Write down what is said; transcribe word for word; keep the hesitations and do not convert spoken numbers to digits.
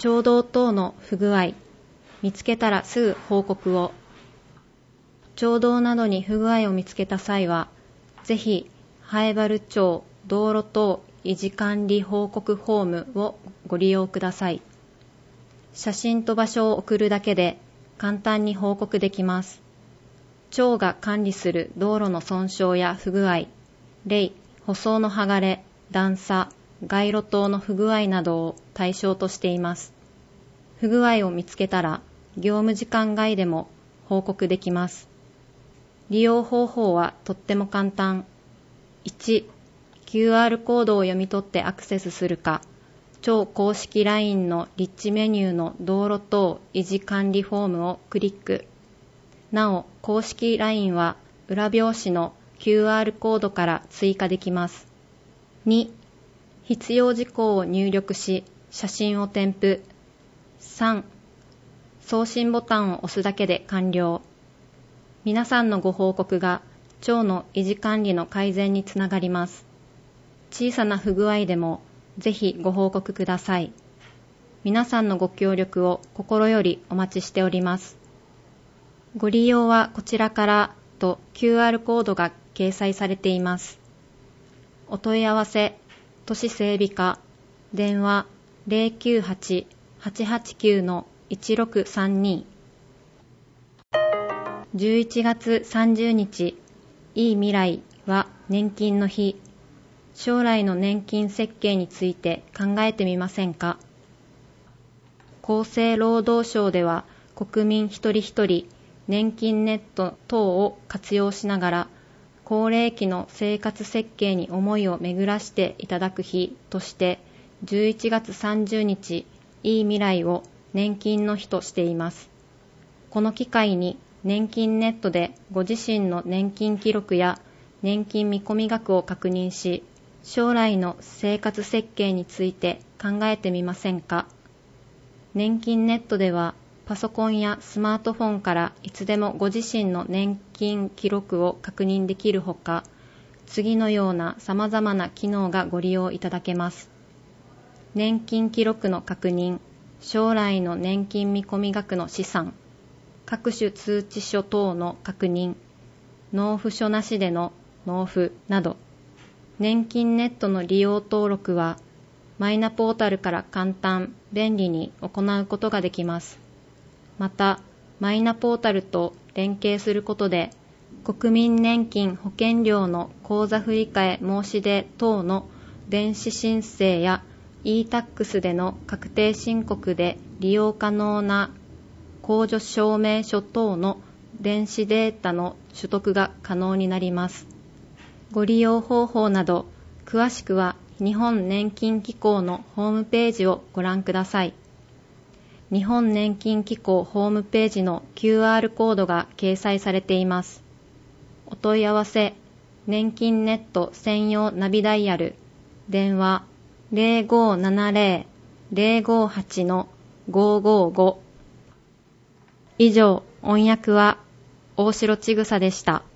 腸道等の不具合、見つけたらすぐ報告を。腸道などに不具合を見つけた際は、ぜひ、南風原町道路等維持管理報告フォームをご利用ください。写真と場所を送るだけで簡単に報告できます。町が管理する道路の損傷や不具合、例、舗装の剥がれ、段差、街路灯の不具合などを対象としています。不具合を見つけたら、業務時間外でも報告できます。利用方法はとっても簡単。いち、キューアール コードを読み取ってアクセスするか、町公式 ライン のリッチメニューの道路等維持管理フォームをクリック。なお、公式 ライン は裏表紙の キューアール コードから追加できます。に、必要事項を入力し、写真を添付。さん、送信ボタンを押すだけで完了。皆さんのご報告が町の維持管理の改善につながります。小さな不具合でもぜひご報告ください。皆さんのご協力を心よりお待ちしております。ご利用はこちらからと キューアール コードが掲載されています。お問い合わせ、都市整備課、電話 ゼロきゅうはち はちはちきゅう のいちろくさんに。じゅういちがつさんじゅうにち、いい未来は年金の日。将来の年金設計について考えてみませんか？厚生労働省では国民一人一人年金ネット等を活用しながら高齢期の生活設計に思いを巡らしていただく日としてじゅういちがつさんじゅうにちいい未来を年金の日としています。この機会に年金ネットでご自身の年金記録や年金見込み額を確認し、将来の生活設計について考えてみませんか？年金ネットではパソコンやスマートフォンからいつでもご自身の年金記録を確認できるほか、次のような様々な機能がご利用いただけます。年金記録の確認、将来の年金見込み額の試算、各種通知書等の確認、納付書なしでの納付など、年金ネットの利用登録はマイナポータルから簡単、便利に行うことができます。また、マイナポータルと連携することで、国民年金保険料の口座振替申し出等の電子申請や イータックス での確定申告で利用可能な控除証明書等の電子データの取得が可能になります。ご利用方法など、詳しくは日本年金機構のホームページをご覧ください。日本年金機構ホームページの キューアール コードが掲載されています。お問い合わせ、年金ネット専用ナビダイヤル、電話 ゼロごーななゼロ ゼロごーはち のごーごーご。以上、音訳は大城千草でした。